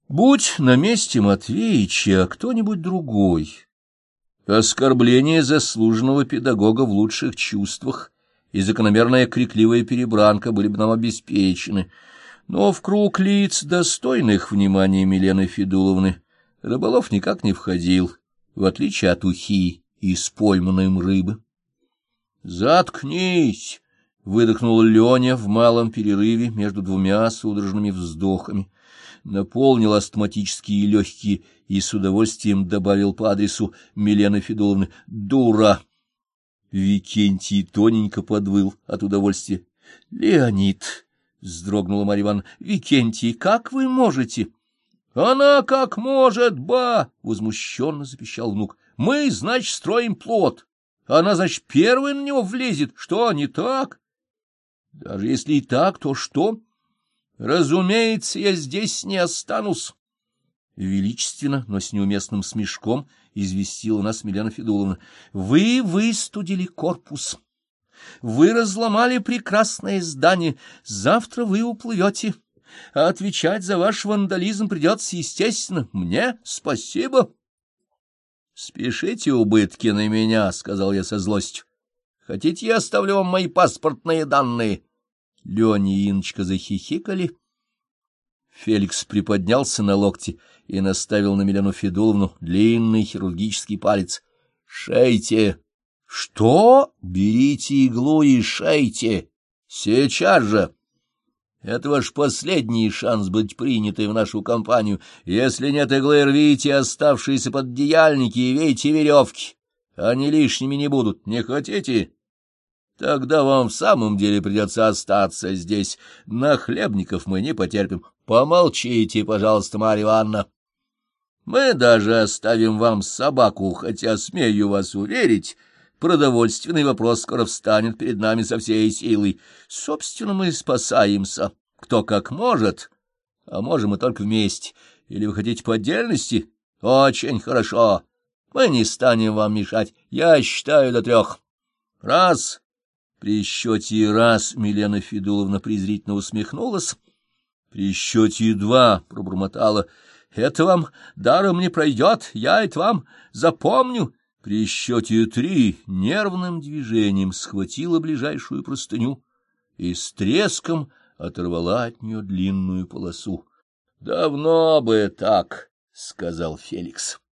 Будь на месте Матвеича кто-нибудь другой, оскорбление заслуженного педагога в лучших чувствах и закономерная крикливая перебранка были бы нам обеспечены, но в круг лиц, достойных внимания Милены Федуловны, Рыболов никак не входил, в отличие от ухи из пойманной им рыбы. «Заткнись!» — выдохнул Леня в малом перерыве между двумя судорожными вздохами, наполнил астматические легкие и с удовольствием добавил по адресу Милены Федуловны: «Дура!» Викентий тоненько подвыл от удовольствия. «Леонид!» — вздрогнула Марья Ивановна. «Викентий, как вы можете?» «Она как может, ба!» — возмущенно запищал внук. «Мы, значит, строим плот. Она, значит, первой на него влезет. Что, не так?» «Даже если и так, то что?» «Разумеется, я здесь не останусь». Величественно, но с неуместным смешком известила нас Милена Федуловна. «Вы выстудили корпус. Вы разломали прекрасное здание. Завтра вы уплывете. А отвечать за ваш вандализм придется, естественно, мне. Спасибо». «Спешите убытки на меня», — сказал я со злостью. «Хотите, я оставлю вам мои паспортные данные?» Леня и Инночка захихикали. Феликс приподнялся на локте и наставил на Милену Федуловну длинный хирургический палец. «Шейте!» «Что? Берите иглу и шейте! Сейчас же! Это ваш последний шанс быть принятой в нашу компанию. Если нет иглы, рвите оставшиеся пододеяльники и вейте веревки. Они лишними не будут. Не хотите? Тогда вам в самом деле придется остаться здесь. Нахлебников мы не потерпим. Помолчите, пожалуйста, Марья Ивановна. Мы даже оставим вам собаку, хотя, смею вас уверить, продовольственный вопрос скоро встанет перед нами со всей силой. Собственно, мы спасаемся, кто как может, а можем мы только вместе. Или вы хотите по отдельности? Очень хорошо. Мы не станем вам мешать. Я считаю до 3. Раз. При счете раз Милена Федуловна презрительно усмехнулась. При счете 2 пробормотала: «Это вам даром не пройдет, я это вам запомню». При счете 3 нервным движением схватила ближайшую простыню и с треском оторвала от нее длинную полосу. — Давно бы так, — сказал Феликс.